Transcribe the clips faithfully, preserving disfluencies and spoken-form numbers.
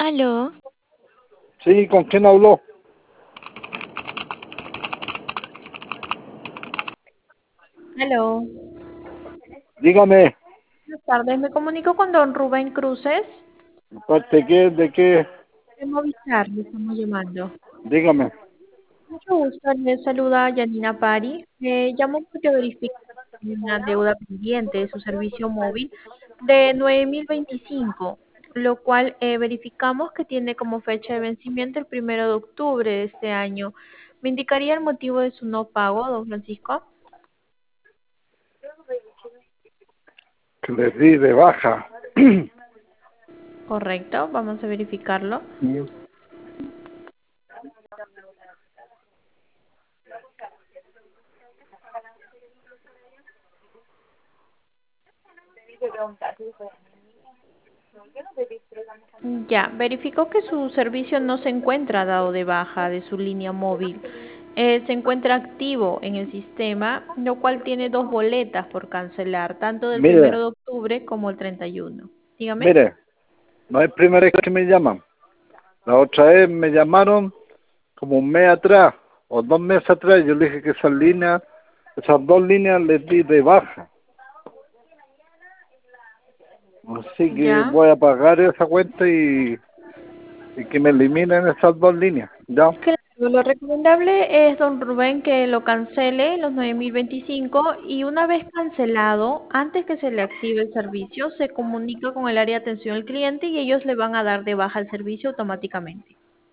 Aló, Sí, ¿con quién habló? aló. Dígame, Buenas tardes, me comunico con don Rubén Cruces. ¿parte qué? ¿De qué? De Movistar, le estamos llamando. Dígame. Mucho gusto, le saluda Yanina Pari. Me llamo porque verifico que tiene una deuda pendiente de su servicio móvil de nueve mil veinticinco, lo cual eh, verificamos que tiene como fecha de vencimiento el primero de octubre de este año. ¿Me indicaría el motivo de su no pago, don Francisco? Que les di de baja. Correcto, vamos a verificarlo. Ya, verificó que su servicio no se encuentra dado de baja de su línea móvil. Eh, se encuentra activo en el sistema, lo cual tiene dos boletas por cancelar, tanto del primero Mire, de octubre como el treinta y uno. Dígame. mire, no es primera vez que me llaman. La otra vez me llamaron como un mes atrás o dos meses atrás. Yo le dije que esas líneas, esas dos líneas les di de baja. Así que Ya. voy a pagar esa cuenta y, y que me eliminen esas dos líneas. ¿Ya? Claro, lo recomendable es, don Rubén, que lo cancele los nueve mil veinticinco y una vez cancelado, antes que se le active el servicio, se comunica con el área de atención al cliente y ellos le van a dar de baja el servicio automáticamente.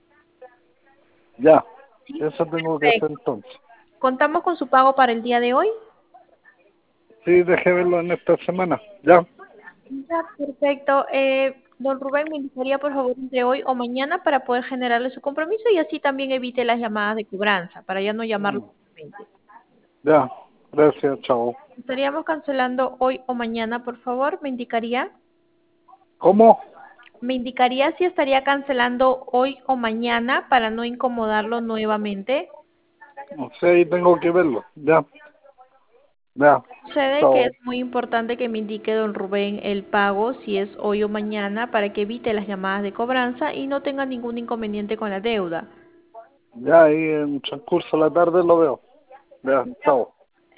Ya. Sí, Eso tengo que hacer perfecto. entonces. ¿Contamos con su pago para el día de hoy? Sí, dejé verlo en esta semana. ¿Ya? Ya, perfecto. Eh, don Rubén, me indicaría por favor entre hoy o mañana para poder generarle su compromiso y así también evite las llamadas de cobranza, para ya no llamarlo nuevamente. Ya. Gracias, chao. Estaríamos cancelando hoy o mañana, por favor, me indicaría. ¿Cómo? Me indicaría si estaría cancelando hoy o mañana para no incomodarlo nuevamente. No sé, ahí tengo que verlo. Ya, ya. Sucede que es Chao. muy importante que me indique don Rubén el pago, si es hoy o mañana, para que evite las llamadas de cobranza y no tenga ningún inconveniente con la deuda. Ya ahí en transcurso de la tarde lo veo. Ya, chao.